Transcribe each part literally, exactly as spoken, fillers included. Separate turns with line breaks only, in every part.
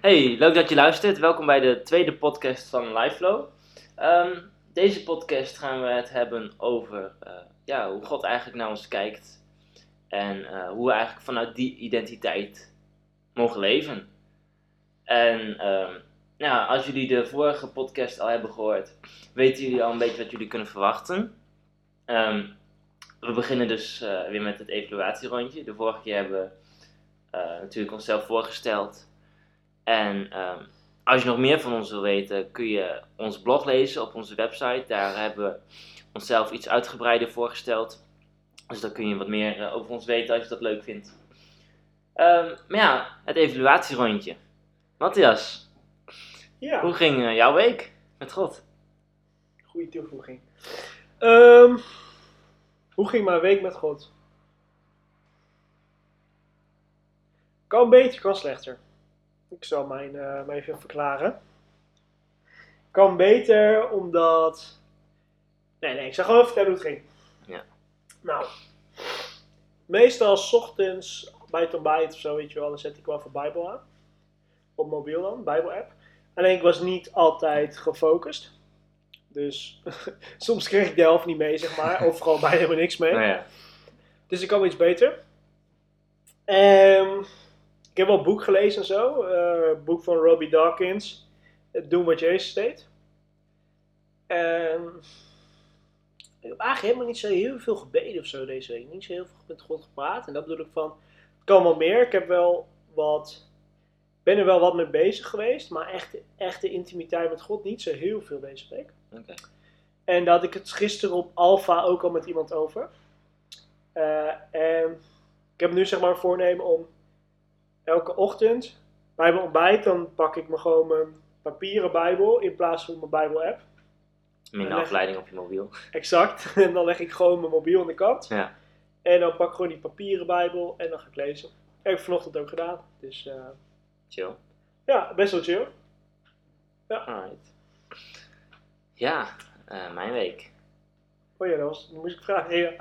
Hey, leuk dat je luistert. Welkom bij de tweede podcast van LifeFlow. Um, deze podcast gaan we het hebben over uh, ja, hoe God eigenlijk naar ons kijkt. En uh, hoe we eigenlijk vanuit die identiteit mogen leven. En um, ja, als jullie de vorige podcast al hebben gehoord, weten jullie al een beetje wat jullie kunnen verwachten. Um, we beginnen dus uh, weer met het evaluatierondje. De vorige keer hebben we uh, natuurlijk onszelf voorgesteld. En um, als je nog meer van ons wil weten, kun je ons blog lezen op onze website. Daar hebben we onszelf iets uitgebreider voorgesteld. Dus daar kun je wat meer uh, over ons weten als je dat leuk vindt. Um, maar ja, het evaluatierondje. Matthias,
Ja.
Hoe ging uh, jouw week met God?
Goeie toevoeging. Um, hoe ging mijn week met God? Kan beter, kan slechter. Ik zal mijn, uh, mij even verklaren. Kan beter omdat... Nee, nee, ik zal gewoon vertellen hoe het ging.
Ja.
Nou, meestal 's ochtends bij het ontbijt of zo, weet je wel, dan zet ik wel even Bijbel aan. Op mobiel dan, Bijbel-app. Alleen ik was niet altijd gefocust. Dus soms kreeg ik de helft niet mee, zeg maar. Of gewoon bijna helemaal niks mee.
Nou ja.
Dus ik kan iets beter. Um, ik heb wel een boek gelezen en zo. Uh, een boek van Robbie Dawkins. Doen wat Jezus deed. En ik heb eigenlijk helemaal niet zo heel veel gebeden of zo deze week. Niet zo heel veel met God gepraat. En dat bedoel ik van, het kan wel meer. Ik heb wel wat... ben er wel wat mee bezig geweest, maar echt, echte intimiteit met God niet zo heel veel deze week.
Okay.
En daar had ik het gisteren op Alpha ook al met iemand over. Uh, en ik heb nu zeg maar een voornemen om elke ochtend bij mijn ontbijt, dan pak ik me gewoon mijn papieren Bijbel in plaats van mijn Bijbel-app.
Minder afleiding op je mobiel.
Exact. En dan leg ik gewoon mijn mobiel aan de kant.
Ja.
En dan pak ik gewoon die papieren Bijbel en dan ga ik lezen. Dat heb ik vanochtend ook gedaan. Dus... Uh,
chill.
Ja, best wel chill. Ja.
Alright. Ja, uh, mijn week.
Oh ja, dat was, dan moest ik vragen, ja.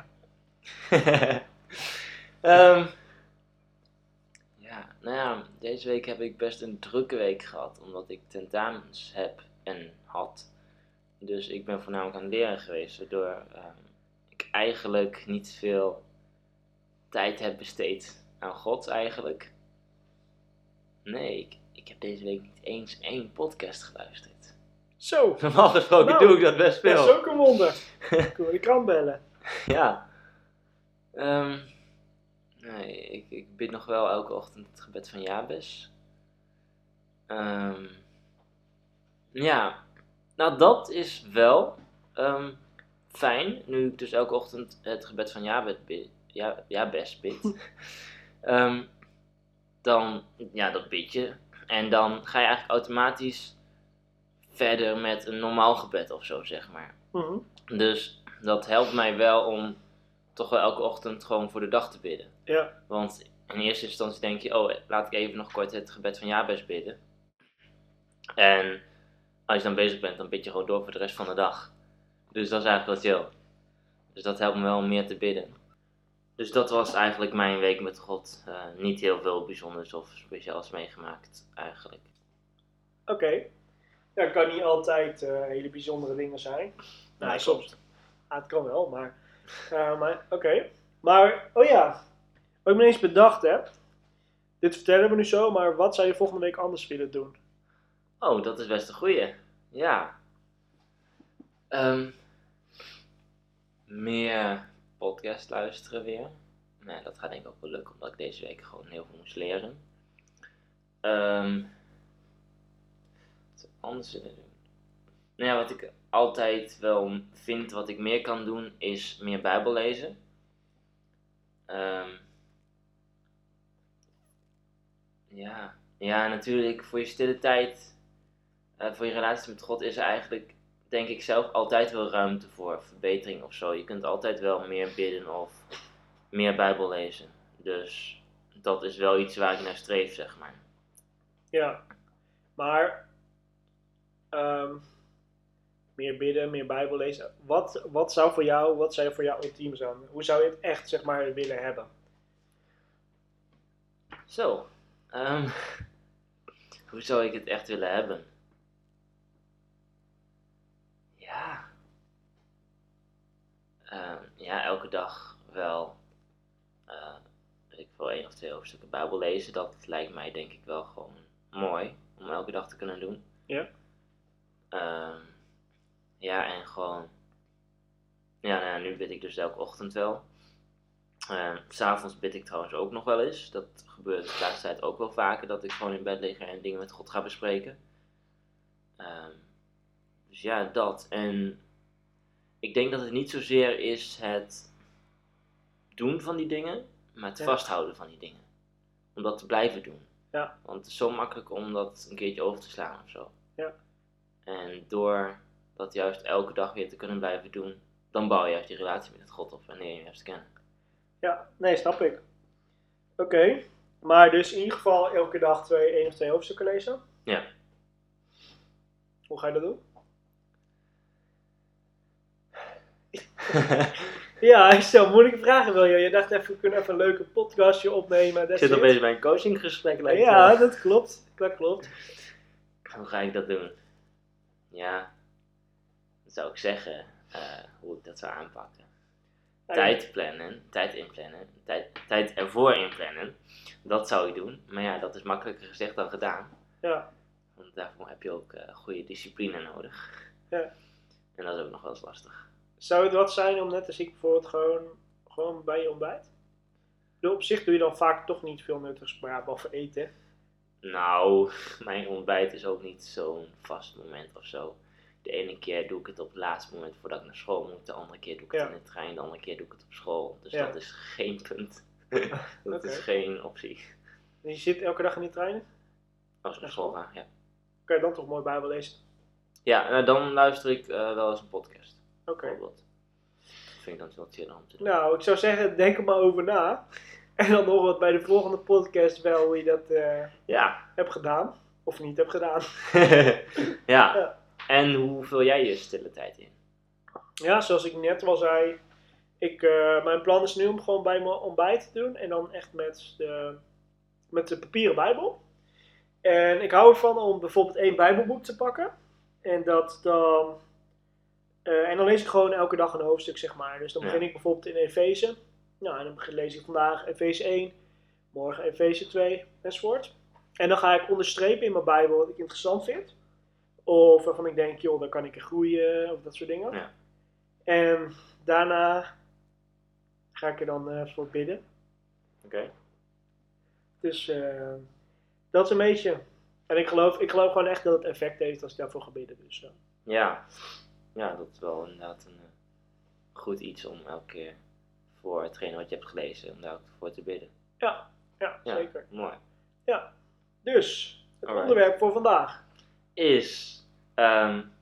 um, ja, nou ja, deze week heb ik best een drukke week gehad, omdat ik tentamens heb en had. Dus ik ben voornamelijk aan het leren geweest, waardoor um, ik eigenlijk niet veel tijd heb besteed aan God eigenlijk. Nee, ik, ik heb deze week niet eens één podcast geluisterd.
Zo.
Normaal gesproken
nou,
doe ik dat best veel.
Dat is ook een wonder. Kunnen we de krant bellen?
Ja. Um, nee, ik, ik bid nog wel elke ochtend het gebed van Jabes. Um, ja, nou dat is wel um, fijn, nu ik dus elke ochtend het gebed van Jabes bid. Ja, Jabes bid. um, dan, ja, dat bid je. En dan ga je eigenlijk automatisch verder met een normaal gebed of zo, zeg maar.
Mm-hmm.
Dus dat helpt mij wel om toch wel elke ochtend gewoon voor de dag te bidden.
Ja.
Want in eerste instantie denk je, oh, laat ik even nog kort het gebed van Jabes bidden. En als je dan bezig bent, dan bid je gewoon door voor de rest van de dag. Dus dat is eigenlijk wel chill. Dus dat helpt me wel om meer te bidden. Dus dat was eigenlijk mijn week met God. Uh, niet heel veel bijzonders of speciaals meegemaakt, eigenlijk.
Oké. Okay. Ja, het kan niet altijd uh, hele bijzondere dingen zijn. Nou,
nee,
soms. Ah, het kan wel, maar... Uh, maar Oké. Okay. Maar, oh ja. Wat ik me eens bedacht heb. Dit vertellen we nu zo, maar wat zou je volgende week anders willen doen?
Oh, dat is best een goeie. Ja. Um, meer podcast luisteren weer. Nee, dat gaat denk ik ook wel lukken, omdat ik deze week gewoon heel veel moest leren. Um, wat anders willen doen? Nou ja, wat ik altijd wel vind, wat ik meer kan doen, is meer Bijbel lezen. Um, ja. ja, natuurlijk voor je stille tijd, uh, voor je relatie met God is er eigenlijk, denk ik zelf, altijd wel ruimte voor verbetering of zo. Je kunt altijd wel meer bidden of meer Bijbel lezen. Dus dat is wel iets waar ik naar streef, zeg maar.
Ja, maar um, meer bidden, meer Bijbel lezen. Wat, wat zou voor jou, wat zou voor jou ultiem zijn? Hoe zou je het echt, zeg maar, willen hebben?
Zo. Um, Hoe zou ik het echt willen hebben? Ja. Uh, ja, elke dag wel, uh, weet ik wel, één of twee hoofdstukken Bijbel lezen. Dat lijkt mij denk ik wel gewoon mooi om elke dag te kunnen doen.
Ja.
Uh, ja, en gewoon, ja, nou ja, nu bid ik dus elke ochtend wel. Uh, 's avonds bid ik trouwens ook nog wel eens. Dat gebeurt de laatste tijd ook wel vaker, dat ik gewoon in bed lig en dingen met God ga bespreken. Uh, dus ja, dat. En ik denk dat het niet zozeer is het doen van die dingen, maar het
ja.
vasthouden van die dingen. Om dat te blijven doen.
Ja.
Want het is zo makkelijk om dat een keertje over te slaan of zo.
Ja.
En door dat juist elke dag weer te kunnen blijven doen, dan bouw je juist die relatie met God op en leer je hem juist kennen.
Ja, nee, snap ik. Oké, okay. Maar dus in ieder geval elke dag twee, één of twee hoofdstukken lezen?
Ja.
Hoe ga je dat doen? Ja, ik stel moeilijke vragen, wil je? Je dacht even, we kunnen even een leuke podcastje opnemen.
Ik zit opeens bij een coachinggesprek. Lijkt
ja,
wel.
dat klopt. Dat klopt.
Hoe ga ik dat doen? Ja, dat zou ik zeggen, uh, hoe ik dat zou aanpakken. Ja, tijd plannen, tijd inplannen, tijd, tijd ervoor inplannen. Dat zou ik doen. Maar ja, dat is makkelijker gezegd dan gedaan.
Ja.
Want daarvoor heb je ook uh, goede discipline nodig.
Ja.
En dat is ook nog wel eens lastig.
Zou het wat zijn om net als ik bijvoorbeeld gewoon, gewoon bij je ontbijt? Dus op zich doe je dan vaak toch niet veel nuttigs, maar ja, behalve eten.
Nou, mijn ontbijt is ook niet zo'n vast moment of zo. De ene keer doe ik het op het laatste moment voordat ik naar school moet. De andere keer doe ik het
ja.
in de trein. De andere keer doe ik het op school. Dus
ja.
dat is geen punt. dat
okay.
is geen optie.
En je zit elke dag in die trein?
Als ik naar school ga, ja.
Kan je dan toch mooi Bijbel lezen?
Ja, nou, dan luister ik uh, wel eens een podcast.
Oké. Okay.
Dat vind ik dan wel chillen om te doen.
Nou, ik zou zeggen, denk er maar over na. En dan horen we het bij de volgende podcast wel hoe je dat uh,
ja.
hebt gedaan. Of niet hebt gedaan.
ja. ja. En hoe vul jij je stille tijd in?
Ja, zoals ik net al zei. Ik, uh, mijn plan is nu om gewoon bij mijn ontbijt te doen. En dan echt met de, met de papieren Bijbel. En ik hou ervan om bijvoorbeeld één Bijbelboek te pakken. En dat dan... Uh, en dan lees ik gewoon elke dag een hoofdstuk, zeg maar. Dus dan begin ja. ik bijvoorbeeld in Efeze. Nou, en dan begin, lees ik vandaag Efeze één. Morgen Efeze twee, enzovoort. En dan ga ik onderstrepen in mijn Bijbel wat ik interessant vind. Of waarvan ik denk, joh, dan kan ik er groeien. Of dat soort dingen.
Ja.
En daarna ga ik er dan uh, voor bidden.
Oké. Okay.
Dus uh, dat is een beetje. En ik geloof, ik geloof gewoon echt dat het effect heeft als ik daarvoor ga bidden. Dus, uh.
Ja. Ja, dat is wel inderdaad een uh, goed iets om elke keer voor hetgene wat je hebt gelezen, om daar ook voor te bidden.
Ja, ja, ja zeker.
Mooi.
Ja, dus het
Alright.
onderwerp voor vandaag
is, um,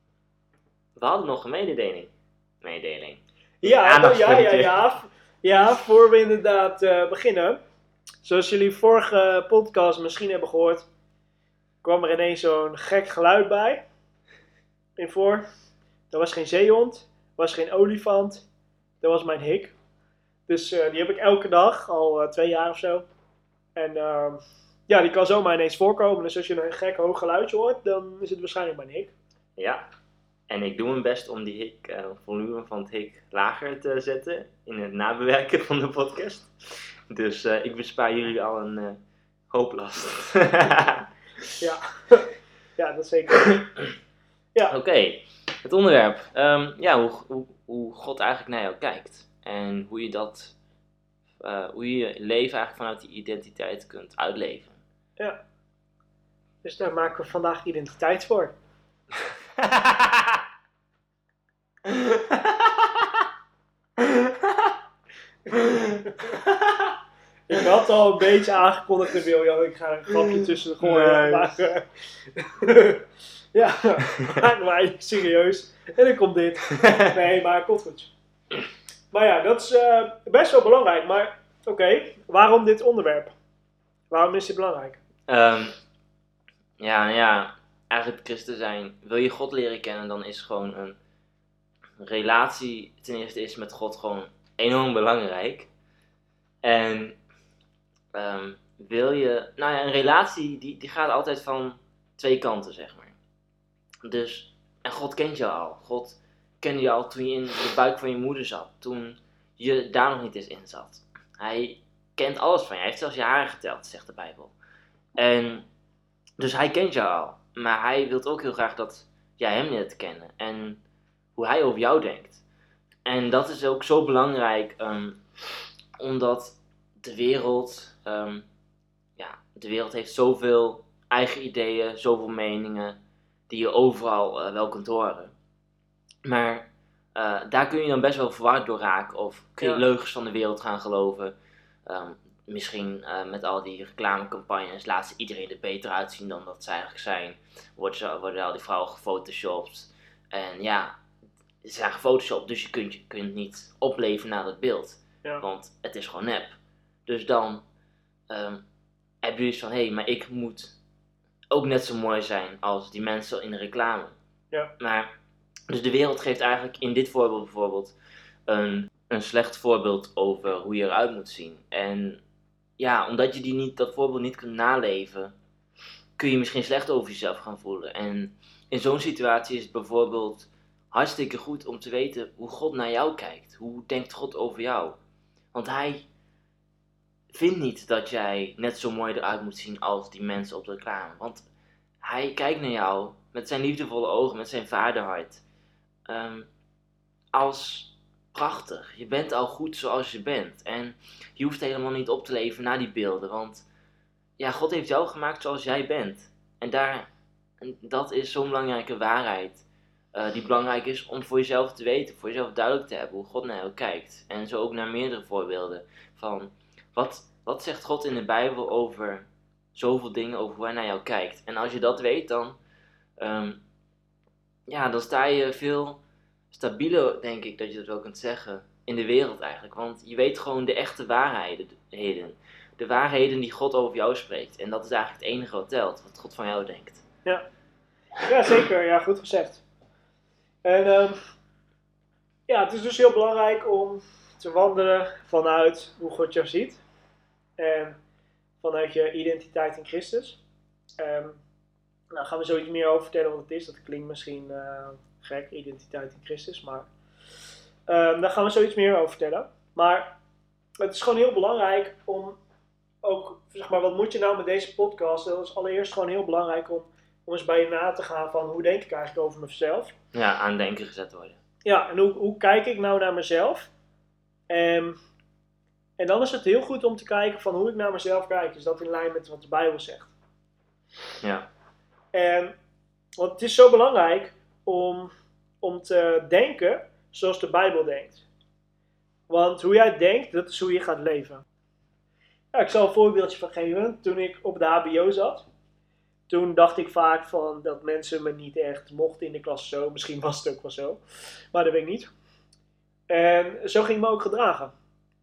we hadden nog een mededeling. Mededeling.
Ja, nou, ja, ja, ja. Ja, voor we inderdaad uh, beginnen. Zoals jullie vorige podcast misschien hebben gehoord, kwam er ineens zo'n gek geluid bij. In voor. Er was geen zeehond, er was geen olifant, dat was mijn hik. Dus uh, die heb ik elke dag, al uh, twee jaar of zo. En uh, ja, die kan zomaar ineens voorkomen. Dus als je een gek hoog geluidje hoort, dan is het waarschijnlijk mijn hik.
Ja, en ik doe mijn best om die hik, uh, volume van het hik lager te zetten in het nabewerken van de podcast. Dus uh, ik bespaar jullie al een uh, hoop last.
ja. ja, dat zeker. Ja.
Oké. Okay. Het onderwerp, um, ja, hoe, hoe, hoe God eigenlijk naar jou kijkt en hoe je dat, uh, hoe je je leven eigenlijk vanuit die identiteit kunt uitleven.
Ja, dus daar maken we vandaag identiteit voor. Ik had al een beetje aangekondigd in William, ik ga er een grapje tussen gooien. Nee. Maar, uh, ja, maak maar eigenlijk serieus. En dan komt dit. Nee, maar het komt goed. Maar ja, dat is uh, best wel belangrijk. Maar oké, okay, waarom dit onderwerp? Waarom is dit belangrijk?
Um, ja, ja, eigenlijk christen zijn. Wil je God leren kennen, dan is gewoon een relatie ten eerste is met God gewoon enorm belangrijk. En um, wil je... Nou ja, een relatie die, die gaat altijd van twee kanten, zeg maar. Dus, en God kent je al. God kende je al toen je in de buik van je moeder zat. Toen je daar nog niet eens in zat. Hij kent alles van je. Hij heeft zelfs je haren geteld, zegt de Bijbel. En dus hij kent jou al. Maar hij wil ook heel graag dat jij hem leert kennen. En hoe hij over jou denkt. En dat is ook zo belangrijk. Um, omdat de wereld... Um, ja, de wereld heeft zoveel eigen ideeën. Zoveel meningen. Die je overal uh, wel kunt horen. Maar uh, daar kun je dan best wel verward door raken. Of kun je ja. leugens van de wereld gaan geloven. Um, misschien uh, met al die reclamecampagnes laat ze iedereen er beter uitzien dan dat ze eigenlijk zijn. Worden, ze, worden al die vrouwen gefotoshopt. En ja, ze zijn gefotoshopt, dus je kunt, je kunt niet opleven naar dat beeld. Ja. Want het is gewoon nep. Dus dan um, heb je dus van, hé, hey, maar ik moet ook net zo mooi zijn als die mensen in de reclame.
Ja.
Maar, dus de wereld geeft eigenlijk in dit voorbeeld bijvoorbeeld een, een slecht voorbeeld over hoe je eruit moet zien. En ja, omdat je die niet, dat voorbeeld niet kunt naleven, kun je misschien slecht over jezelf gaan voelen. En in zo'n situatie is het bijvoorbeeld hartstikke goed om te weten hoe God naar jou kijkt. Hoe denkt God over jou? Want hij vindt niet dat jij net zo mooi eruit moet zien als die mensen op de reclame. Want hij kijkt naar jou met zijn liefdevolle ogen, met zijn vaderhart. Um, als prachtig. Je bent al goed zoals je bent. En je hoeft helemaal niet op te leven naar die beelden. Want ja, God heeft jou gemaakt zoals jij bent. En, daar, en dat is zo'n belangrijke waarheid. Uh, die belangrijk is om voor jezelf te weten. Voor jezelf duidelijk te hebben hoe God naar jou kijkt. En zo ook naar meerdere voorbeelden. Van wat, wat zegt God in de Bijbel over zoveel dingen. Over hoe hij naar jou kijkt. En als je dat weet dan. Um, ja, dan sta je veel stabieler, denk ik, dat je dat wel kunt zeggen, in de wereld eigenlijk. Want je weet gewoon de echte waarheden. De waarheden die God over jou spreekt. En dat is eigenlijk het enige wat telt, wat God van jou denkt.
Ja, ja zeker. Ja, goed gezegd. En um, ja, het is dus heel belangrijk om te wandelen vanuit hoe God jou ziet. En vanuit je identiteit in Christus. Um, nou, gaan we zoiets meer over vertellen wat het is. Dat klinkt misschien uh, gek, identiteit in Christus. Maar um, daar gaan we zoiets meer over vertellen. Maar het is gewoon heel belangrijk om ook, zeg maar, wat moet je nou met deze podcast? Dat is allereerst gewoon heel belangrijk om, om eens bij je na te gaan van hoe denk ik eigenlijk over mezelf.
Ja, aan denken gezet worden.
Ja, en hoe, hoe kijk ik nou naar mezelf? En, en dan is het heel goed om te kijken van hoe ik naar mezelf kijk. Is dat in lijn met wat de Bijbel zegt?
Ja.
En, want het is zo belangrijk om, om te denken zoals de Bijbel denkt. Want hoe jij denkt, dat is hoe je gaat leven. Ja, ik zal een voorbeeldje van geven. Toen ik op de H B O zat, toen dacht ik vaak van dat mensen me niet echt mochten in de klas zo. Misschien was het ook wel zo, maar dat weet ik niet. En zo ging ik me ook gedragen.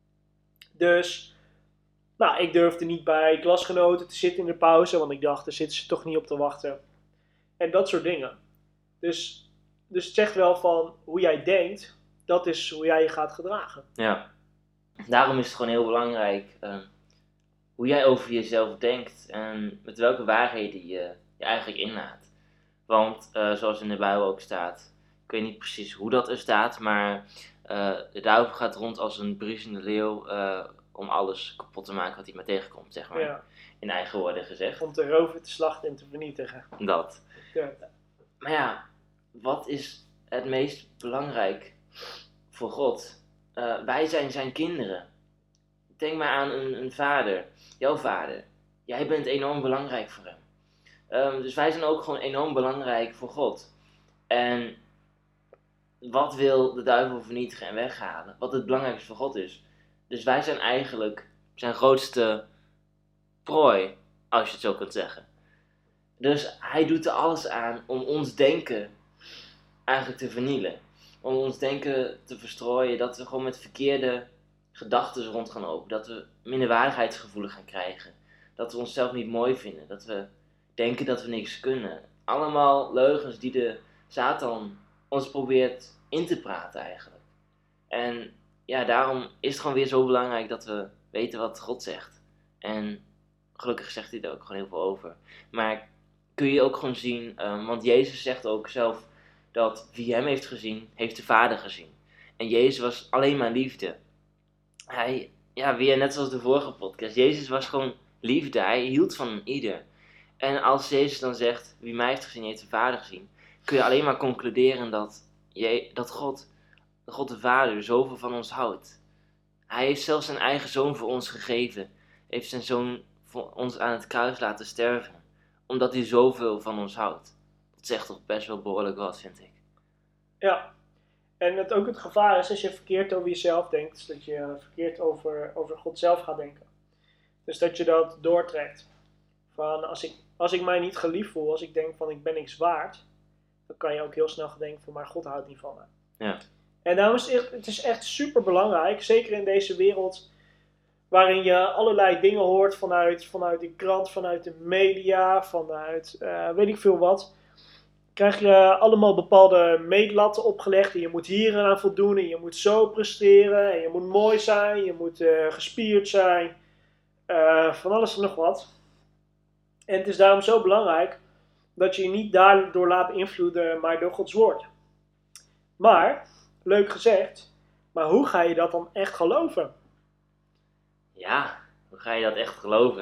Dus, nou, ik durfde niet bij klasgenoten te zitten in de pauze, want ik dacht, daar zitten ze toch niet op te wachten. En dat soort dingen. Dus, dus het zegt wel van hoe jij denkt, dat is hoe jij je gaat gedragen.
Ja, daarom is het gewoon heel belangrijk uh, hoe jij over jezelf denkt en met welke waarheden je je eigenlijk inlaat. Want uh, zoals in de Bijbel ook staat, ik weet niet precies hoe dat er staat, maar uh, de duivel gaat rond als een bruisende leeuw uh, om alles kapot te maken wat hij maar tegenkomt, zeg maar. Ja. In eigen woorden gezegd.
Om te roven, te slachten en te vernietigen.
Dat.
Ja.
Maar ja, wat is het meest belangrijk voor God? Uh, wij zijn zijn kinderen. Denk maar aan een, een vader, jouw vader. Jij bent enorm belangrijk voor hem. Um, dus wij zijn ook gewoon enorm belangrijk voor God. En wat wil de duivel vernietigen en weghalen? Wat het belangrijkste voor God is. Dus wij zijn eigenlijk zijn grootste prooi, als je het zo kunt zeggen. Dus hij doet er alles aan om ons denken eigenlijk te vernielen. Om ons denken te verstrooien, dat we gewoon met verkeerde gedachten rond gaan lopen. Dat we minderwaardigheidsgevoelens gaan krijgen. Dat we onszelf niet mooi vinden. Dat we denken dat we niks kunnen. Allemaal leugens die de Satan ons probeert in te praten eigenlijk. En ja, daarom is het gewoon weer zo belangrijk dat we weten wat God zegt. En gelukkig zegt hij er ook gewoon heel veel over. Maar kun je ook gewoon zien, um, want Jezus zegt ook zelf dat wie hem heeft gezien, heeft de Vader gezien. En Jezus was alleen maar liefde. Hij, ja, weer net zoals de vorige podcast, Jezus was gewoon liefde, hij hield van ieder. En als Jezus dan zegt, wie mij heeft gezien, heeft de Vader gezien, kun je alleen maar concluderen dat, je, dat God, God de Vader zoveel van ons houdt. Hij heeft zelfs zijn eigen zoon voor ons gegeven, heeft zijn zoon voor ons aan het kruis laten sterven, omdat hij zoveel van ons houdt. Dat zegt toch best wel behoorlijk wat, vind ik.
Ja, en het ook het gevaar is als je verkeerd over jezelf denkt, dat je verkeerd over, over God zelf gaat denken. Dus dat je dat doortrekt. Van als ik, als ik mij niet geliefd voel, als ik denk van ik ben niks waard, dan kan je ook heel snel gaan denken van maar God houdt niet van me.
Ja.
En daarom is het echt, het is echt super belangrijk, zeker in deze wereld waarin je allerlei dingen hoort vanuit, vanuit de krant, vanuit de media, vanuit uh, weet ik veel wat. Krijg je allemaal bepaalde meetlatten opgelegd en je moet hier aan voldoen en je moet zo presteren en je moet mooi zijn, je moet uh, gespierd zijn, uh, van alles en nog wat. En het is daarom zo belangrijk dat je je niet daardoor laat beïnvloeden, maar door Gods woord. Maar, leuk gezegd, maar hoe ga je dat dan echt geloven?
Ja, hoe ga je dat echt geloven?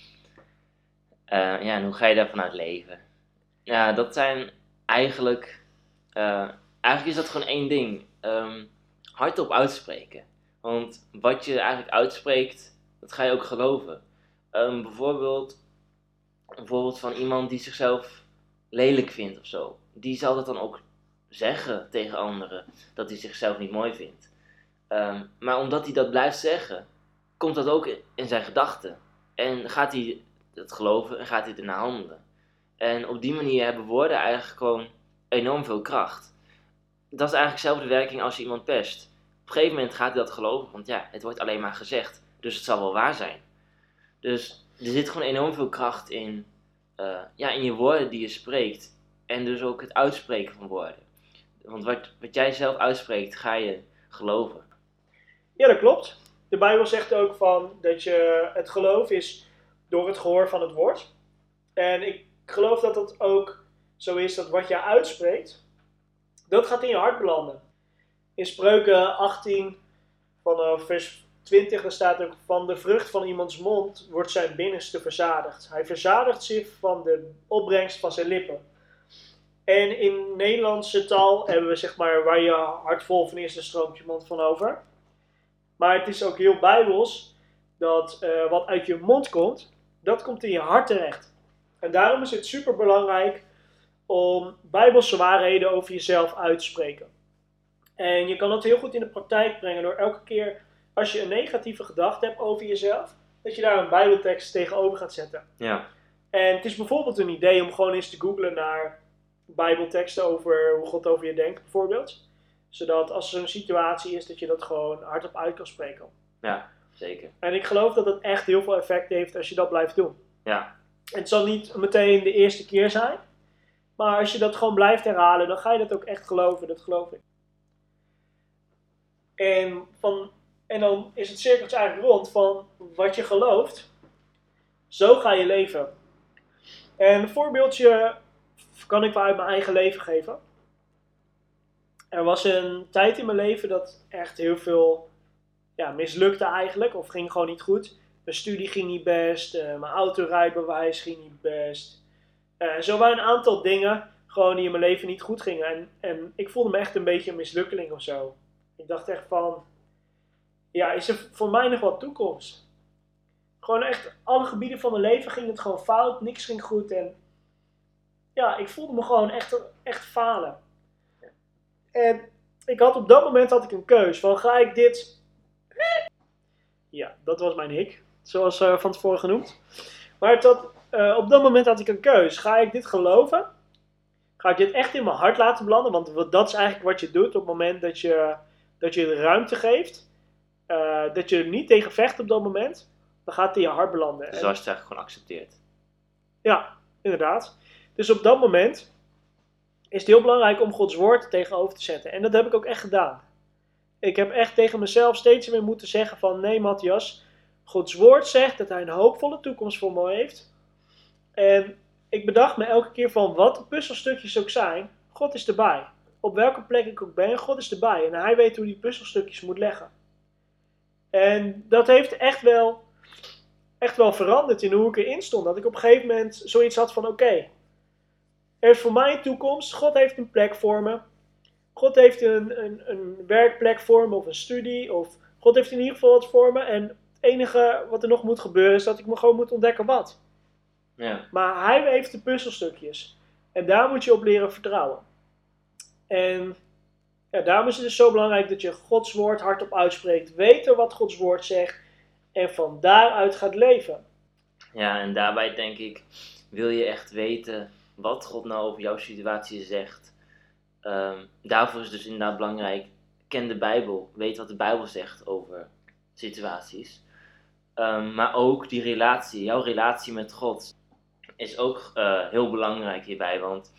Uh, ja, en hoe ga je daar vanuit leven? Ja, dat zijn eigenlijk, uh, eigenlijk is dat gewoon één ding. Um, hardop uitspreken. Want wat je eigenlijk uitspreekt, dat ga je ook geloven. Um, bijvoorbeeld, een voorbeeld van iemand die zichzelf lelijk vindt of zo. Die zal dat dan ook zeggen tegen anderen, dat hij zichzelf niet mooi vindt. Um, maar omdat hij dat blijft zeggen, komt dat ook in zijn gedachten. En gaat hij het geloven en gaat hij ernaar handelen. En op die manier hebben woorden eigenlijk gewoon enorm veel kracht. Dat is eigenlijk dezelfde werking als je iemand pest. Op een gegeven moment gaat hij dat geloven, want ja, het wordt alleen maar gezegd. Dus het zal wel waar zijn. Dus er zit gewoon enorm veel kracht in, uh, ja, in je woorden die je spreekt. En dus ook het uitspreken van woorden. Want wat, wat jij zelf uitspreekt, ga je geloven.
Ja, dat klopt. De Bijbel zegt ook van dat je het geloof is door het gehoor van het woord. En ik geloof dat het ook zo is dat wat jij uitspreekt, dat gaat in je hart belanden. In Spreuken achttien, vanaf vers twintig, daar staat ook van de vrucht van iemands mond wordt zijn binnenste verzadigd. Hij verzadigt zich van de opbrengst van zijn lippen. En in Nederlandse taal hebben we zeg maar waar je hart vol van is, er stroomt je mond van over. Maar het is ook heel bijbels dat uh, wat uit je mond komt, dat komt in je hart terecht. En daarom is het super belangrijk om bijbelse waarheden over jezelf uit te spreken. En je kan dat heel goed in de praktijk brengen door elke keer als je een negatieve gedachte hebt over jezelf, dat je daar een bijbeltekst tegenover gaat zetten.
Ja.
En het is bijvoorbeeld een idee om gewoon eens te googlen naar bijbelteksten over hoe God over je denkt bijvoorbeeld. Zodat als er zo'n situatie is dat je dat gewoon hardop uit kan spreken.
Ja, zeker.
En ik geloof dat het echt heel veel effect heeft als je dat blijft doen.
Ja.
Het zal niet meteen de eerste keer zijn. Maar als je dat gewoon blijft herhalen, dan ga je dat ook echt geloven. Dat geloof ik. En, van, en dan is het cirkeltje eigenlijk rond van wat je gelooft. Zo ga je leven. En een voorbeeldje kan ik wel uit mijn eigen leven geven. Er was een tijd in mijn leven dat echt heel veel ja, mislukte eigenlijk. Of ging gewoon niet goed. Mijn studie ging niet best. Uh, mijn autorijbewijs ging niet best. Uh, zo waren een aantal dingen gewoon die in mijn leven niet goed gingen. En, en ik voelde me echt een beetje een mislukkeling of zo. Ik dacht echt van, ja, is er voor mij nog wat toekomst? Gewoon echt, alle gebieden van mijn leven ging het gewoon fout. Niks ging goed. En ja, ik voelde me gewoon echt, echt falen. En ik had op dat moment had ik een keus. Van ga ik dit... Ja, dat was mijn hik. Zoals uh, van tevoren genoemd. Maar tot, uh, op dat moment had ik een keus. Ga ik dit geloven? Ga ik dit echt in mijn hart laten belanden? Want dat is eigenlijk wat je doet op het moment dat je, dat je de ruimte geeft. Uh, dat je er niet tegen vecht op dat moment. Dan gaat het in je hart belanden.
Dus als je het eigenlijk gewoon accepteert.
Ja, inderdaad. Dus op dat moment is het heel belangrijk om Gods woord tegenover te zetten. En dat heb ik ook echt gedaan. Ik heb echt tegen mezelf steeds weer moeten zeggen van nee Matthias, Gods woord zegt dat hij een hoopvolle toekomst voor me heeft. En ik bedacht me elke keer van wat de puzzelstukjes ook zijn, God is erbij. Op welke plek ik ook ben, God is erbij. En hij weet hoe die puzzelstukjes moet leggen. En dat heeft echt wel, echt wel veranderd in hoe ik erin stond. Dat ik op een gegeven moment zoiets had van oké, okay, er is voor mij een toekomst. God heeft een plek voor me. God heeft een, een, een werkplek voor me of een studie. Of God heeft in ieder geval wat voor me. En het enige wat er nog moet gebeuren is dat ik me gewoon moet ontdekken wat.
Ja.
Maar hij heeft de puzzelstukjes. En daar moet je op leren vertrouwen. En ja, daarom is het dus zo belangrijk dat je Gods woord hardop uitspreekt. Weten wat Gods woord zegt. En van daaruit gaat leven.
Ja, en daarbij denk ik, wil je echt weten wat God nou over jouw situatie zegt. Um, daarvoor is het dus inderdaad belangrijk, ken de Bijbel. Weet wat de Bijbel zegt over situaties. Um, maar ook die relatie, jouw relatie met God, is ook uh, heel belangrijk hierbij. Want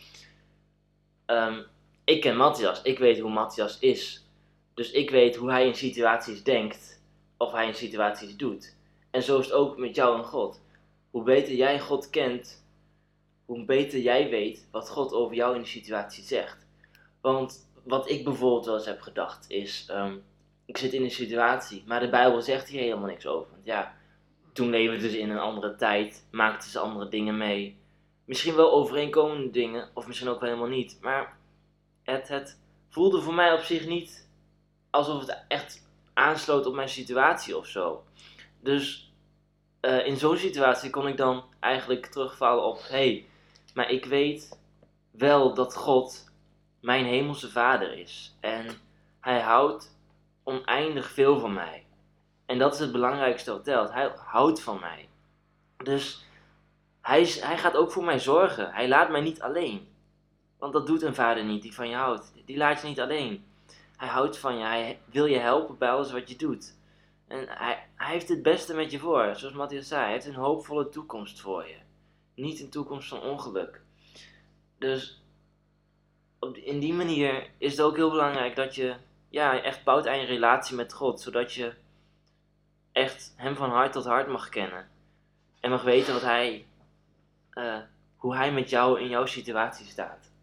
um, ik ken Matthias, ik weet hoe Matthias is. Dus ik weet hoe hij in situaties denkt, of hij in situaties doet. En zo is het ook met jou en God. Hoe beter jij God kent, hoe beter jij weet wat God over jou in de situatie zegt. Want wat ik bijvoorbeeld wel eens heb gedacht is, um, ik zit in een situatie, maar de Bijbel zegt hier helemaal niks over. Want ja, toen leefden ze in een andere tijd, maakten ze andere dingen mee. Misschien wel overeenkomende dingen, of misschien ook wel helemaal niet. Maar het, het voelde voor mij op zich niet alsof het echt aansloot op mijn situatie of zo. Dus uh, in zo'n situatie kon ik dan eigenlijk terugvallen op, hé, hey, maar ik weet wel dat God mijn hemelse vader is. En hij houdt oneindig veel van mij. En dat is het belangrijkste wat telt. Hij houdt van mij. Dus hij, is, hij gaat ook voor mij zorgen. Hij laat mij niet alleen. Want dat doet een vader niet die van je houdt. Die laat je niet alleen. Hij houdt van je. Hij wil je helpen bij alles wat je doet. En hij, hij heeft het beste met je voor. Zoals Matthias zei. Hij heeft een hoopvolle toekomst voor je. Niet een toekomst van ongeluk. Dus op, in die manier is het ook heel belangrijk dat je ja, echt bouwt aan je relatie met God. Zodat je echt hem van hart tot hart mag kennen. En mag weten wat hij, uh, hoe hij met jou in jouw situatie staat.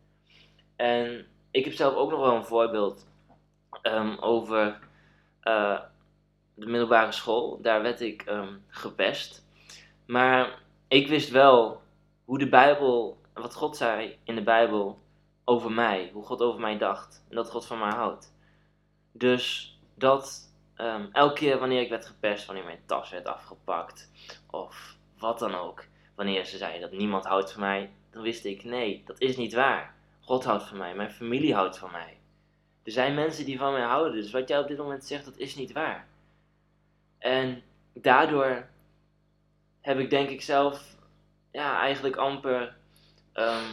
En ik heb zelf ook nog wel een voorbeeld um, over uh, de middelbare school. Daar werd ik um, gepest. Maar ik wist wel hoe de Bijbel, wat God zei in de Bijbel over mij. Hoe God over mij dacht. En dat God van mij houdt. Dus dat um, elke keer wanneer ik werd gepest, wanneer mijn tas werd afgepakt. Of wat dan ook. Wanneer ze zeiden dat niemand houdt van mij. Dan wist ik, nee, dat is niet waar. God houdt van mij. Mijn familie houdt van mij. Er zijn mensen die van mij houden. Dus wat jij op dit moment zegt, dat is niet waar. En daardoor heb ik denk ik zelf ja, eigenlijk amper um,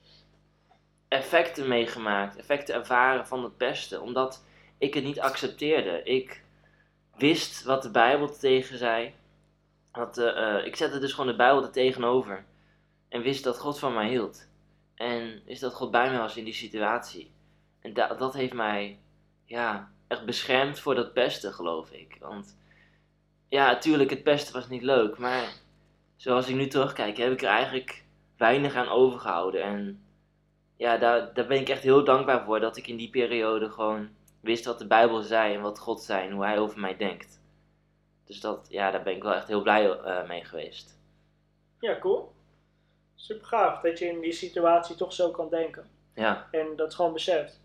effecten meegemaakt. Effecten ervaren van het pesten. Omdat ik het niet accepteerde. Ik wist wat de Bijbel tegen zei. Dat, uh, uh, ik zette dus gewoon de Bijbel er tegenover. En wist dat God van mij hield. En wist dat God bij mij was in die situatie. En da- dat heeft mij ja, echt beschermd voor dat pesten, geloof ik. Want ja, natuurlijk, het pesten was niet leuk. Maar zoals ik nu terugkijk, heb ik er eigenlijk weinig aan overgehouden. En ja, daar, daar ben ik echt heel dankbaar voor. Dat ik in die periode gewoon wist wat de Bijbel zei en wat God zei en hoe hij over mij denkt. Dus dat, ja, daar ben ik wel echt heel blij uh, mee geweest.
Ja, cool. Super gaaf dat je in die situatie toch zo kan denken.
Ja.
En dat gewoon beseft.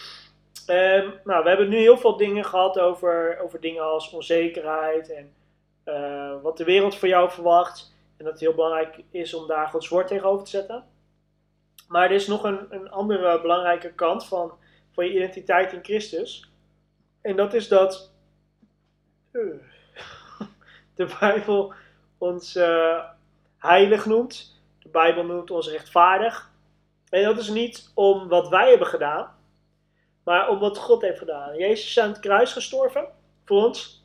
Um, nou, we hebben nu heel veel dingen gehad over, over dingen als onzekerheid en uh, wat de wereld van jou verwacht. En dat het heel belangrijk is om daar Gods woord tegenover te zetten. Maar er is nog een, een andere belangrijke kant van, van je identiteit in Christus. En dat is dat uh, de Bijbel ons uh, heilig noemt. De Bijbel noemt ons rechtvaardig. En dat is niet om wat wij hebben gedaan, maar om wat God heeft gedaan. Jezus is aan het kruis gestorven voor ons.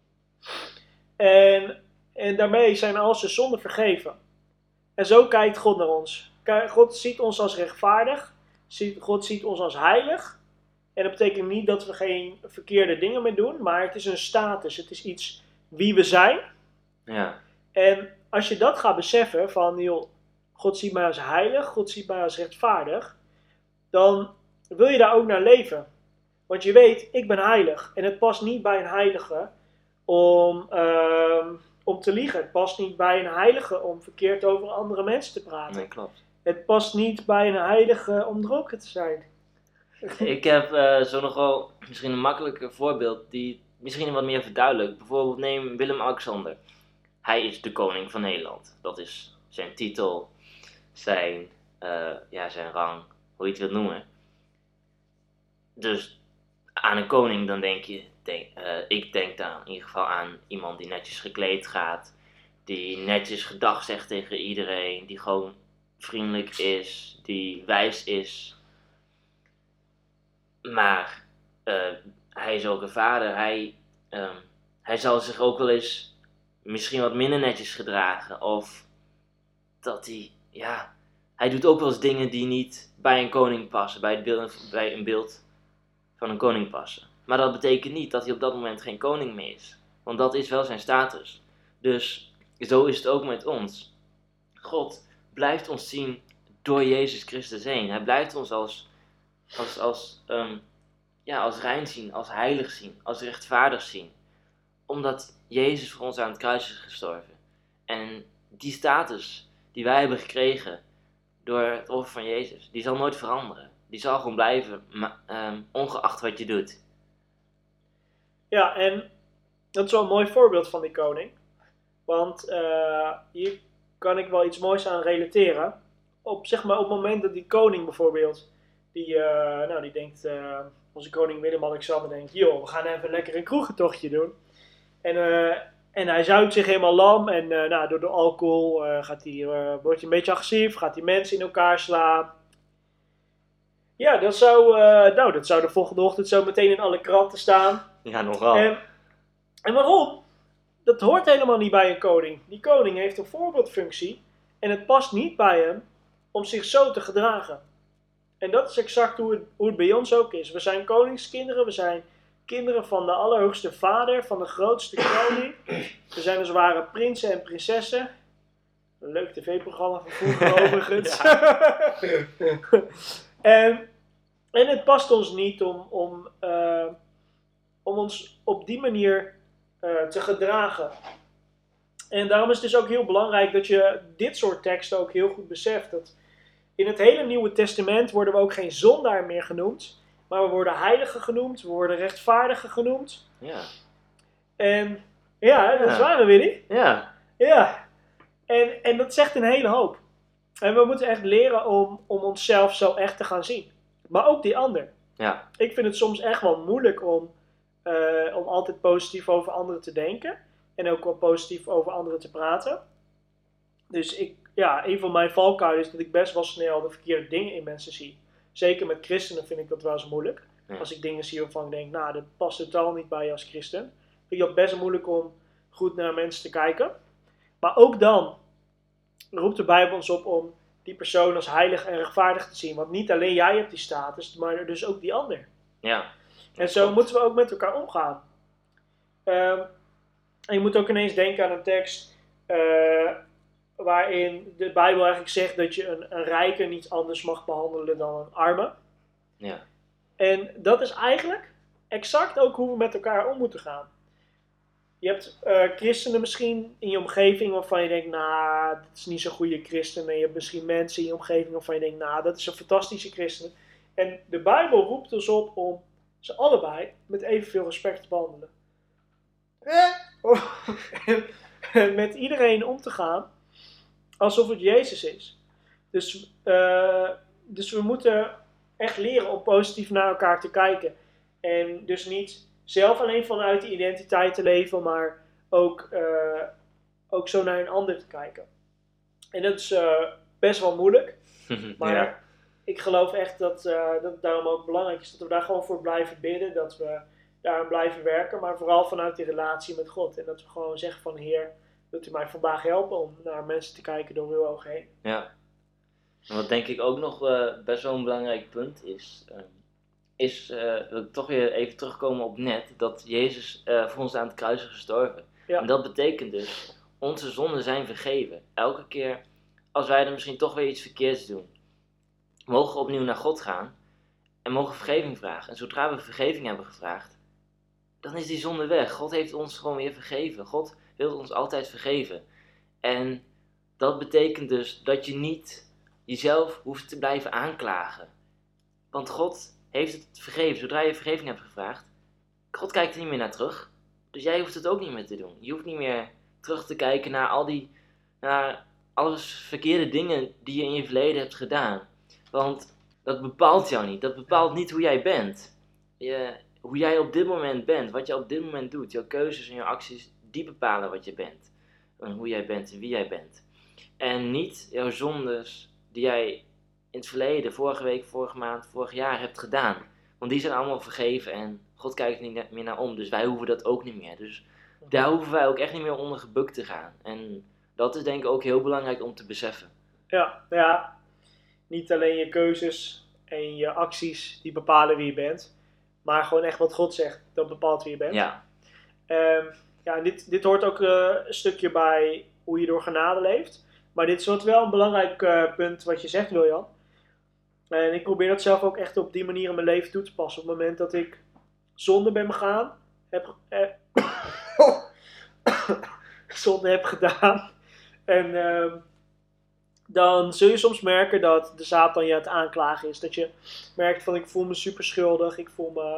En, en daarmee zijn al zijn zonden vergeven. En zo kijkt God naar ons. God ziet ons als rechtvaardig. God ziet ons als heilig. En dat betekent niet dat we geen verkeerde dingen meer doen, maar het is een status. Het is iets wie we zijn.
Ja.
En als je dat gaat beseffen van, joh, God ziet mij als heilig, God ziet mij als rechtvaardig, dan wil je daar ook naar leven. Want je weet, ik ben heilig. En het past niet bij een heilige om, uh, om te liegen. Het past niet bij een heilige om verkeerd over andere mensen te praten.
Nee, klopt.
Het past niet bij een heilige om dronken te zijn.
Ik heb uh, zo nog wel misschien een makkelijker voorbeeld die misschien wat meer verduidelijkt. Bijvoorbeeld neem Willem-Alexander. Hij is de koning van Nederland. Dat is zijn titel, zijn, uh, ja, zijn rang, hoe je het wilt noemen. Dus aan een koning dan denk je, denk, uh, ik denk dan in ieder geval aan iemand die netjes gekleed gaat. Die netjes gedag zegt tegen iedereen. Die gewoon vriendelijk is, die wijs is. Maar uh, hij is ook een vader. Hij, um, hij zal zich ook wel eens misschien wat minder netjes gedragen. Of dat hij, ja, hij doet ook wel eens dingen die niet bij een koning passen. Bij, het beeld, bij een beeld van een koning passen. Maar dat betekent niet dat hij op dat moment geen koning meer is. Want dat is wel zijn status. Dus zo is het ook met ons. God blijft ons zien door Jezus Christus heen. Hij blijft ons als... Als, als, um, ja, als rein zien, als heilig zien, als rechtvaardig zien. Omdat Jezus voor ons aan het kruis is gestorven. En die status die wij hebben gekregen door het offer van Jezus, die zal nooit veranderen. Die zal gewoon blijven, ma- um, ongeacht wat je doet.
Ja, en dat is wel een mooi voorbeeld van die koning. Want uh, hier kan ik wel iets moois aan relateren. Op, zeg maar, op het moment dat die koning bijvoorbeeld... Die, uh, nou, die denkt, uh, onze koning Willem-Alexander denkt, joh, we gaan even lekker een kroegentochtje doen. En, uh, en hij zuipt zich helemaal lam en uh, nou, door de alcohol uh, gaat hij, uh, wordt hij een beetje agressief, gaat hij mensen in elkaar slaan. Ja, dat zou, uh, nou, dat zou de volgende ochtend zo meteen in alle kranten staan.
Ja, nogal.
En, en waarom? Dat hoort helemaal niet bij een koning. Die koning heeft een voorbeeldfunctie en het past niet bij hem om zich zo te gedragen. En dat is exact hoe het, hoe het bij ons ook is. We zijn koningskinderen, we zijn kinderen van de Allerhoogste Vader, van de grootste koning. We zijn als het ware prinsen en prinsessen. Een leuk tv-programma van vroeger overigens. en, en het past ons niet om, om, uh, om ons op die manier uh, te gedragen. En daarom is het dus ook heel belangrijk dat je dit soort teksten ook heel goed beseft. Dat in het hele Nieuwe Testament worden we ook geen zondaar meer genoemd. Maar we worden heiligen genoemd, we worden rechtvaardigen genoemd.
Ja.
En ja, dat is
Ja.
waar, Willy.
Ja.
Ja. En, en dat zegt een hele hoop. En we moeten echt leren om, om onszelf zo echt te gaan zien. Maar ook die ander.
Ja.
Ik vind het soms echt wel moeilijk om, uh, om altijd positief over anderen te denken. En ook wel positief over anderen te praten. Dus ik, ja, een van mijn valkuilen is dat ik best wel snel de verkeerde dingen in mensen zie. Zeker met christenen vind ik dat wel eens moeilijk.
Ja.
Als ik dingen zie waarvan ik denk, nou, dat past totaal niet bij je als christen. Vind ik dat best moeilijk om goed naar mensen te kijken. Maar ook dan roept de Bijbel ons op om die persoon als heilig en rechtvaardig te zien. Want niet alleen jij hebt die status, maar dus ook die ander.
Ja.
En zo
klopt.
moeten we ook met elkaar omgaan. Uh, en je moet ook ineens denken aan een tekst uh, waarin de Bijbel eigenlijk zegt dat je een, een rijke niet anders mag behandelen dan een arme.
Ja.
En dat is eigenlijk exact ook hoe we met elkaar om moeten gaan. Je hebt uh, christenen misschien in je omgeving waarvan je denkt, nou, dat is niet zo'n goede christen. En je hebt misschien mensen in je omgeving waarvan je denkt, nou, dat is een fantastische christen. En de Bijbel roept ons op om ze allebei met evenveel respect te behandelen. en, en met iedereen om te gaan alsof het Jezus is. Dus, uh, dus we moeten echt leren om positief naar elkaar te kijken. En dus niet zelf alleen vanuit die identiteit te leven, maar ook, uh, ook zo naar een ander te kijken. En dat is uh, best wel moeilijk. Maar
Ja.
ik geloof echt dat, uh, dat het daarom ook belangrijk is dat we daar gewoon voor blijven bidden. Dat we daaraan blijven werken. Maar vooral vanuit die relatie met God. En dat we gewoon zeggen van Heer, wilt u mij vandaag helpen om naar mensen te kijken door uw ogen heen.
Ja. En wat denk ik ook nog uh, best wel een belangrijk punt is, uh, is uh, dat ik toch weer even terugkomen op net, dat Jezus uh, voor ons aan het kruis is gestorven.
Ja.
En dat betekent dus, onze zonden zijn vergeven. Elke keer als wij er misschien toch weer iets verkeerds doen, mogen we opnieuw naar God gaan en mogen vergeving vragen. En zodra we vergeving hebben gevraagd, dan is die zonde weg. God heeft ons gewoon weer vergeven. God wil ons altijd vergeven. En dat betekent dus dat je niet jezelf hoeft te blijven aanklagen. Want God heeft het vergeven. Zodra je vergeving hebt gevraagd, God kijkt er niet meer naar terug. Dus jij hoeft het ook niet meer te doen. Je hoeft niet meer terug te kijken naar al die, naar alle verkeerde dingen die je in je verleden hebt gedaan. Want dat bepaalt jou niet. Dat bepaalt niet hoe jij bent. Je, hoe jij op dit moment bent. Wat je op dit moment doet. Jouw keuzes en jouw acties, die bepalen wat je bent. En hoe jij bent en wie jij bent. En niet jouw zondes die jij in het verleden, vorige week, vorige maand, vorig jaar hebt gedaan. Want die zijn allemaal vergeven en God kijkt er niet meer naar om. Dus wij hoeven dat ook niet meer. Dus daar hoeven wij ook echt niet meer onder gebukt te gaan. En dat is denk ik ook heel belangrijk om te beseffen.
Ja, ja. Niet alleen je keuzes en je acties die bepalen wie je bent. Maar gewoon echt wat God zegt, dat bepaalt wie je bent.
Ja.
Um, ja, en dit, dit hoort ook uh, een stukje bij hoe je door genade leeft. Maar dit is wel een belangrijk uh, punt wat je zegt, Wiljan. En ik probeer dat zelf ook echt op die manier in mijn leven toe te passen. Op het moment dat ik zonde ben begaan, heb, eh, zonde heb gedaan. En uh, dan zul je soms merken dat de Satan je aan het aanklagen is. Dat je merkt van ik voel me super schuldig. Ik voel me,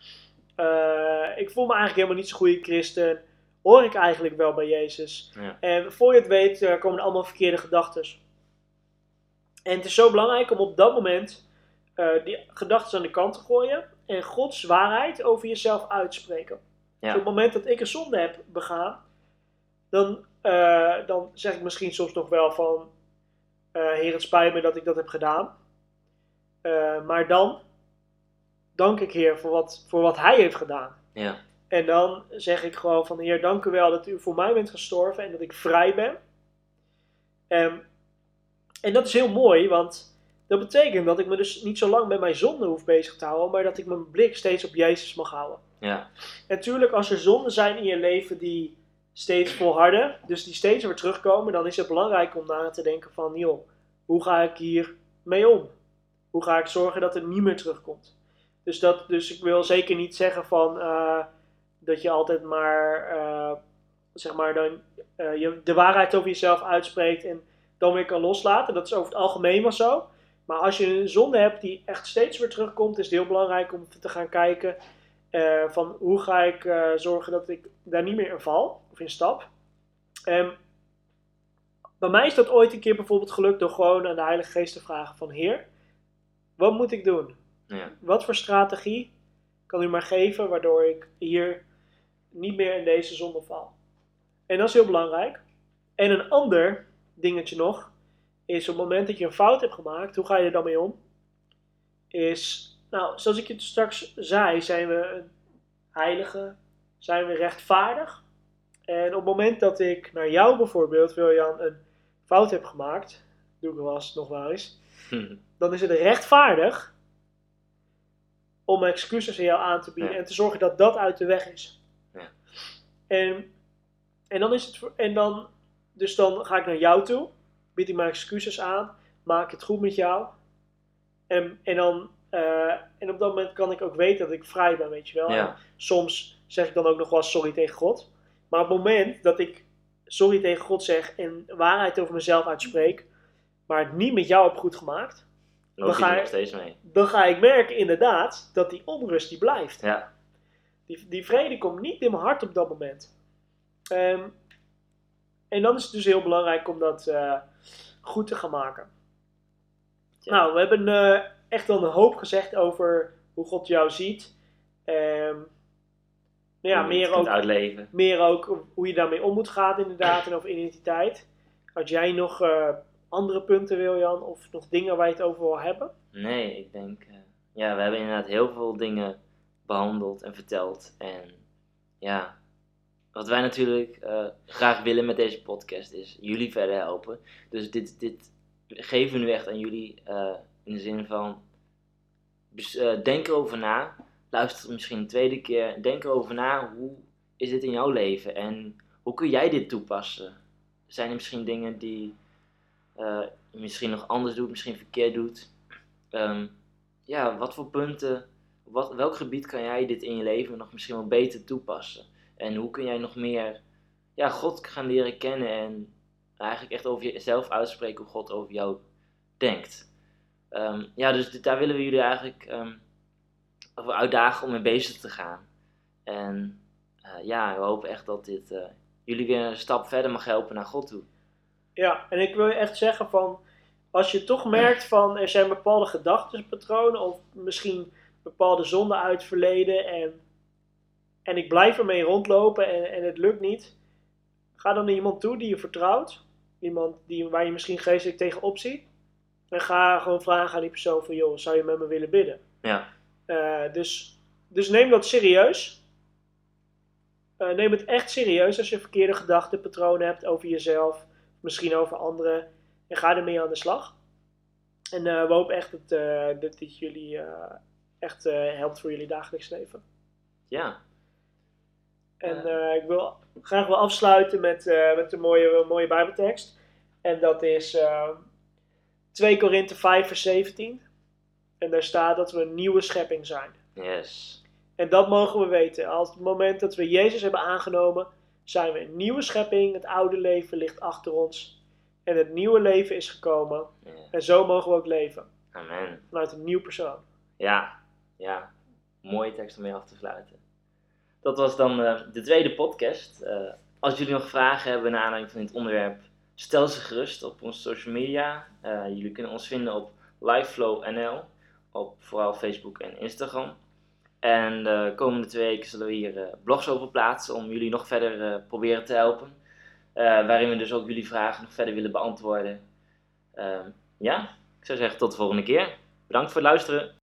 uh, ik voel me eigenlijk helemaal niet zo'n goede christen. Hoor ik eigenlijk wel bij Jezus?
Ja.
En voor je het weet uh, komen er allemaal verkeerde gedachten. En het is zo belangrijk om op dat moment uh, die gedachten aan de kant te gooien. En Gods waarheid over jezelf uit te spreken.
Ja.
Dus op het moment dat ik een zonde heb begaan. Dan, uh, dan zeg ik misschien soms nog wel van. Uh, Heer, het spijt me dat ik dat heb gedaan. Uh, maar dan dank ik Heer voor wat, voor wat Hij heeft gedaan.
Ja.
En dan zeg ik gewoon van Heer, dank u wel dat u voor mij bent gestorven en dat ik vrij ben. Um, en dat is heel mooi, want dat betekent dat ik me dus niet zo lang met mijn zonde hoef bezig te houden, maar dat ik mijn blik steeds op Jezus mag houden.
Ja.
En natuurlijk, als er zonden zijn in je leven die steeds volharden, dus die steeds weer terugkomen, dan is het belangrijk om na te denken van, joh, hoe ga ik hier mee om? Hoe ga ik zorgen dat het niet meer terugkomt? Dus, dat, dus ik wil zeker niet zeggen van, uh, dat je altijd maar, uh, zeg maar, dan, uh, je de waarheid over jezelf uitspreekt en dan weer kan loslaten. Dat is over het algemeen wel zo. Maar als je een zonde hebt die echt steeds weer terugkomt, is het heel belangrijk om te gaan kijken uh, van hoe ga ik uh, zorgen dat ik daar niet meer in val of in stap. Um, bij mij is dat ooit een keer bijvoorbeeld gelukt door gewoon aan de Heilige Geest te vragen van Heer, wat moet ik doen?
Ja.
Wat voor strategie kan u maar geven waardoor ik hier niet meer in deze zonde val? En dat is heel belangrijk. En een ander dingetje nog is op het moment dat je een fout hebt gemaakt, hoe ga je er dan mee om? Is, nou, zoals ik je straks zei, zijn we heilige, zijn we rechtvaardig. En op het moment dat ik naar jou bijvoorbeeld, Wiljan, een fout heb gemaakt, doe ik wel eens, nog wel eens, hm. dan is het rechtvaardig om excuses aan jou aan te bieden ja. en te zorgen dat dat uit de weg is.
Ja. En,
en dan is het, en dan, dus dan ga ik naar jou toe, bied ik mijn excuses aan, maak het goed met jou. En, en, dan, uh, en op dat moment kan ik ook weten dat ik vrij ben, weet je wel.
Ja.
Soms zeg ik dan ook nog wel sorry tegen God. Maar op het moment dat ik sorry tegen God zeg en waarheid over mezelf uitspreek, maar het niet met jou heb goed gemaakt,
dan ga, je, nog steeds mee.
dan ga ik merken inderdaad dat die onrust die blijft.
Ja.
Die, die vrede komt niet in mijn hart op dat moment. Um, en dan is het dus heel belangrijk om dat uh, goed te gaan maken. Ja. Nou, we hebben uh, echt wel een hoop gezegd over hoe God jou ziet. Um, ja, meer ook,
uitleven.
meer ook hoe je daarmee om moet gaan inderdaad en over identiteit. Had jij nog uh, andere punten, Wiljan, of nog dingen waar je het over wil hebben?
Nee, ik denk, uh, ja, we hebben inderdaad heel veel dingen behandeld en verteld. En ja, wat wij natuurlijk uh, graag willen met deze podcast is jullie verder helpen. Dus dit, dit geven we nu echt aan jullie uh, in de zin van, dus, uh, denk erover na. Luister misschien een tweede keer. Denk erover na, hoe is dit in jouw leven? En hoe kun jij dit toepassen? zijn er misschien dingen die uh, je misschien nog anders doet, misschien verkeerd doet. Um, ja, wat voor punten, wat, welk gebied kan jij dit in je leven nog misschien wel beter toepassen? En hoe kun jij nog meer ja, God gaan leren kennen en eigenlijk echt over jezelf uitspreken hoe God over jou denkt? Um, ja, dus dit, daar willen we jullie eigenlijk um, over uitdagen om mee bezig te gaan. En uh, ja, we hopen echt dat dit uh, jullie weer een stap verder mag helpen naar God toe.
Ja, en ik wil je echt zeggen van, als je toch merkt van er zijn bepaalde gedachtenpatronen of misschien bepaalde zonden uit het verleden en, en ik blijf ermee rondlopen en, en het lukt niet, ga dan naar iemand toe die je vertrouwt, iemand die, waar je misschien geestelijk tegenop ziet en ga gewoon vragen aan die persoon van joh, zou je met me willen bidden?
Ja.
Uh, dus, dus neem dat serieus. Uh, neem het echt serieus als je verkeerde gedachtenpatronen hebt over jezelf, misschien over anderen. En ga ermee aan de slag. En uh, we hopen echt dat, uh, dat dit jullie uh, echt uh, helpt voor jullie dagelijks leven.
Ja.
En uh, ik wil graag wel afsluiten met, uh, met een mooie, mooie Bijbeltekst. En dat is uh, twee Korinthe vijf vers zeventien. En daar staat dat we een nieuwe schepping zijn.
Yes.
En dat mogen we weten. Als het moment dat we Jezus hebben aangenomen, zijn we een nieuwe schepping. Het oude leven ligt achter ons. En het nieuwe leven is gekomen.
Yeah.
En zo mogen we ook leven.
Amen.
Vanuit een nieuw persoon.
Ja, ja. Mooie tekst om mee af te sluiten. Dat was dan uh, de tweede podcast. Uh, als jullie nog vragen hebben naar aanleiding van dit onderwerp, stel ze gerust op onze social media. Uh, jullie kunnen ons vinden op Liveflow N L. Op vooral Facebook en Instagram. En de komende twee weken zullen we hier uh, blogs over plaatsen om jullie nog verder uh, proberen te helpen. Uh, waarin we dus ook jullie vragen nog verder willen beantwoorden. Uh, ja, ik zou zeggen tot de volgende keer. Bedankt voor het luisteren.